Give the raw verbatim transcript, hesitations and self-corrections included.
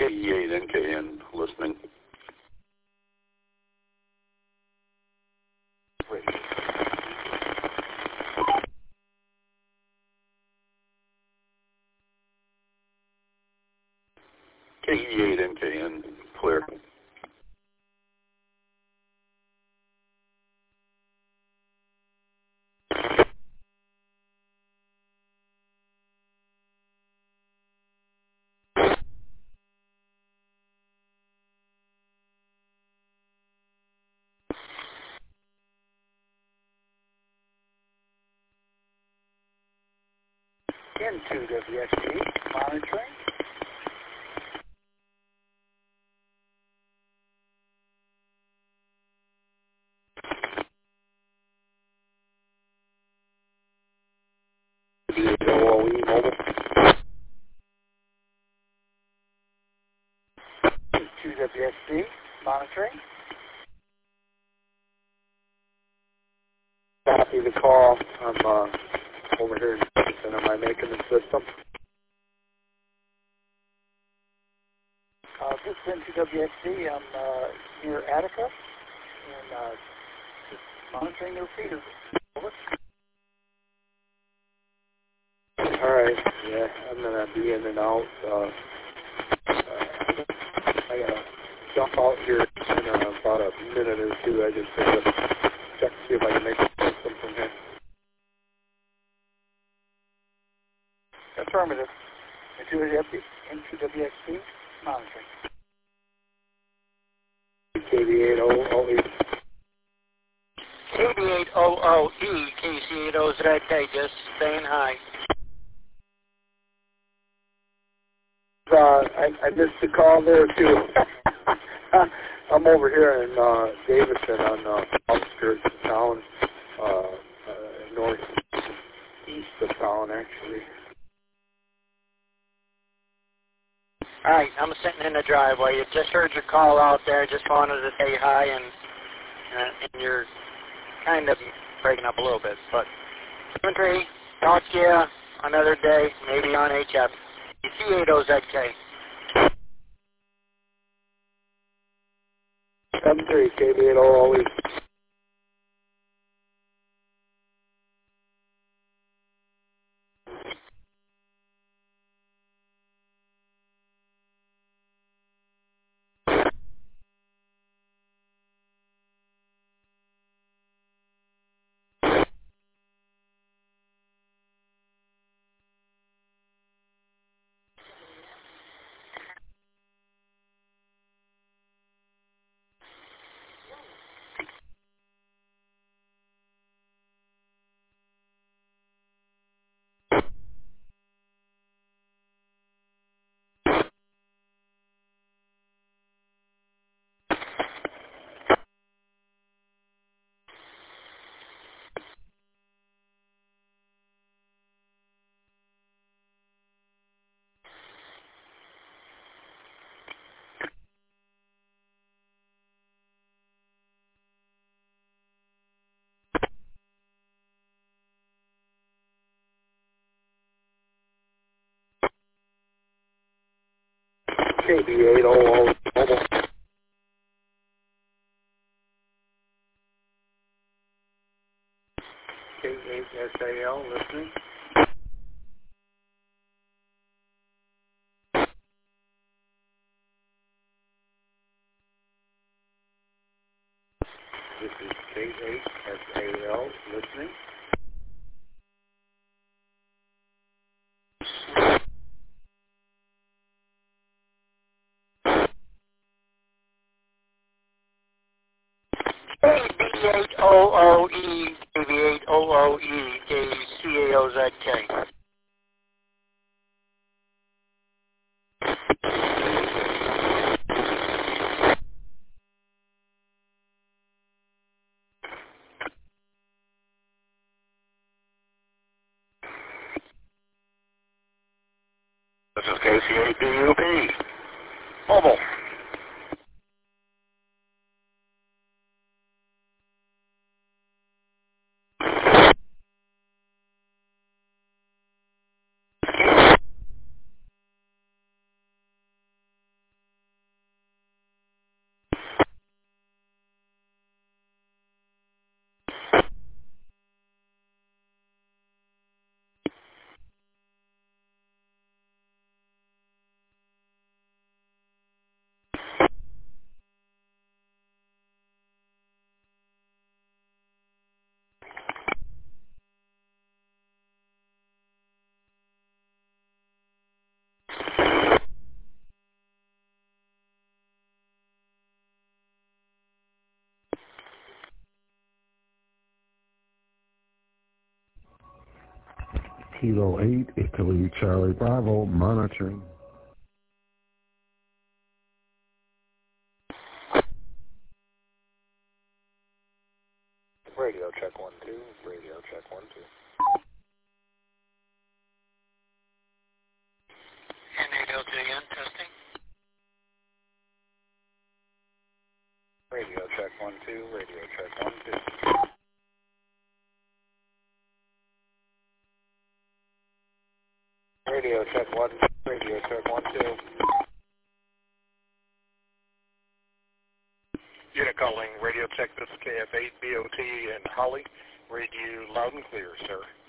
K E eight N K N listening. K E eight N K N, clear. N two W X D, monitoring. O O E mobile. N two W X D, monitoring. Copy the call. I'm uh, over here in Houston. Am I making the system? Uh, this is N two W X D. I'm uh, near Attica, and uh, just monitoring the repeater. Over. All right. Yeah, I'm gonna be in and out. Uh, uh, I gotta jump out here in uh, about a minute or two. I just have to check to see if I can make the system from here. Affirmative. N two W X D, monitoring. K B eight O O E. K B eight O O E, K C eight O Z K, just saying hi. Uh, I, I missed the call there too. I'm over here in uh, Davison on uh, outskirts of town, uh, uh, northeast of town actually. All right, I'm sitting in the driveway. You just heard your call out there. Just wanted to say hi, and uh, and you're kind of breaking up a little bit. But country, talk to you another day, maybe on H F. C eight O Z K. seven three K B eight O O E. K B eight O O E mobile. K eight S A L listening. This is K eight S A L listening. K B eight O O E, K B eight O O E, K C A O Z K. This is K C eight D U P. Mobile. Kilo eight, Italy, Charlie Bravo, monitoring. Radio check one two. Radio check one two. N eight L J N testing. Radio check one two. Radio check one two. Radio check one. Radio check one two. Unit calling radio check, this is K F eight B O T and Holly. Read you loud and clear, sir.